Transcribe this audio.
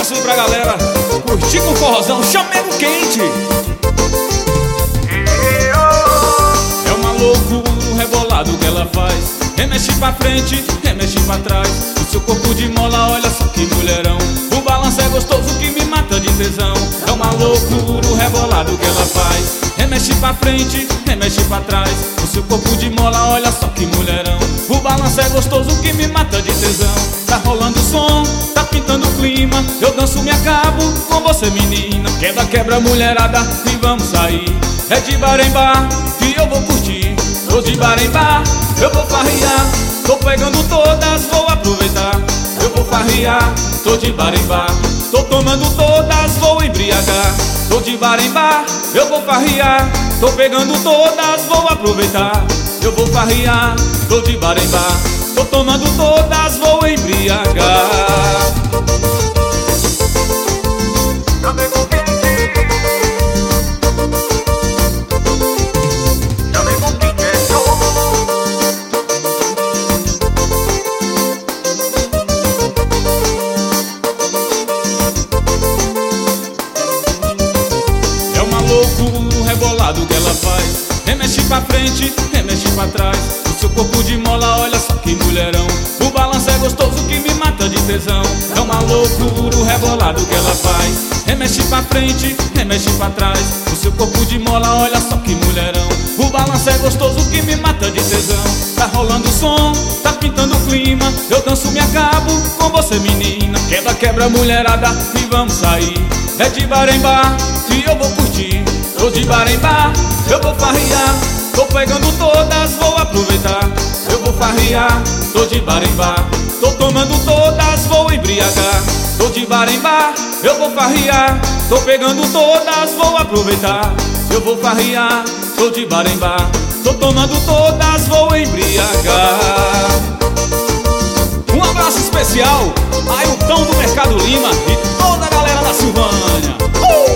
sucesso pra galera curtir com forrozão, chamego quente. É uma loucura o rebolado que ela faz. Remexe pra frente, remexe pra trás. O seu corpo de mola, olha só que mulherão. O balanço é gostoso que me mata de tesão. É uma loucura o rebolado que ela faz. Remexe pra frente, remexe pra trás. O seu corpo de mola, olha só que mulherão. O balanço é gostoso que me mata de tesão. Tá rolando o som, tá pintando o clima. Eu danço, me acabo com você, menina. Queda, quebra, mulherada e vamos sair. É de bar em bar que eu vou curtir. Tô de bar em bar, eu vou farrear. Tô pegando todas, vou aproveitar. Eu vou farrear, tô de bar em bar. Tô tomando todas, vou embriagar. Tô de bar em bar, eu vou farrear. Tô pegando todas, vou aproveitar. Eu vou farrear, tô de bar em bar. Tô tomando todas, vou embriagar. Louco, rebolado que ela faz. Remexe pra frente, remexe pra trás. O seu corpo de mola, olha só que mulherão. O balanço é gostoso que me mata de tesão. É uma loucura o rebolado que ela faz. Remexe pra frente, remexe pra trás. O seu corpo de mola, olha só que mulherão. O balanço é gostoso que me mata de tesão. Tá rolando o som, tá pintando o clima. Eu danço, me acabo com você, menina. Quebra, quebra, mulherada e vamos sair. É de bar em bar que eu vou curtir. Tô de bar em bar, eu vou farrear. Tô pegando todas, vou aproveitar. Eu vou farrear, tô de bar em bar. Tô tomando todas, vou embriagar. Tô de bar em bar, eu vou farrear. Tô pegando todas, vou aproveitar. Eu vou farrear, tô de bar em bar. Tô tomando todas, vou embriagar. Um abraço especial a Ailton do Mercado Lima e toda a galera da Silvânia.